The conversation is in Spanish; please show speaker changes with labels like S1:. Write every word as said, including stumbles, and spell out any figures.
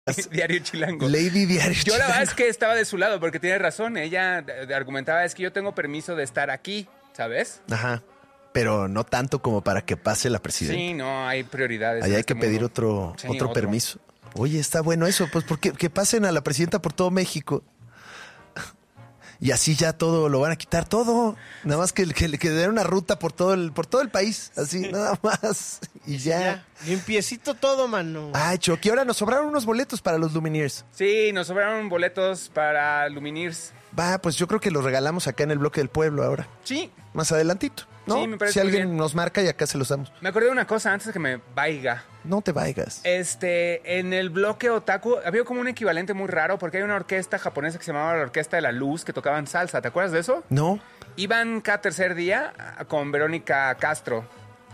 S1: Diario Chilango.
S2: Lady Diario
S1: Yo
S2: Chilango.
S1: la verdad es que estaba de su lado porque tiene razón. Ella argumentaba, es que yo tengo permiso de estar aquí, ¿sabes?
S2: Ajá. Pero no tanto como para que pase la presidenta.
S1: Sí, no, hay prioridades.
S2: Allá
S1: en
S2: hay
S1: este
S2: que pedir
S1: mundo.
S2: otro,
S1: Sí,
S2: otro
S1: otro.
S2: permiso. Oye, está bueno eso, pues porque que pasen a la presidenta por todo México. Y así ya todo lo van a quitar todo. Nada más que, que, que den una ruta por todo el, por todo el país. Así, nada más. Y ya.
S3: Ya, limpiecito todo, mano.
S2: Ay, Chucky, ahora nos sobraron unos boletos para los Lumineers.
S1: Sí, nos sobraron boletos para Lumineers.
S2: Va, pues yo creo que los regalamos acá en el bloque del pueblo ahora.
S1: Sí.
S2: Más adelantito, ¿no?
S1: Sí, me parece
S2: si
S1: muy
S2: alguien
S1: bien.
S2: nos marca y acá se los damos.
S1: Me acordé de una cosa antes de que me vaya.
S2: No te vayas.
S1: Este, en el bloque otaku había como un equivalente muy raro porque hay una orquesta japonesa que se llamaba la Orquesta de la Luz que tocaban salsa. ¿Te acuerdas de eso?
S2: No.
S1: Iban cada tercer día con Verónica Castro.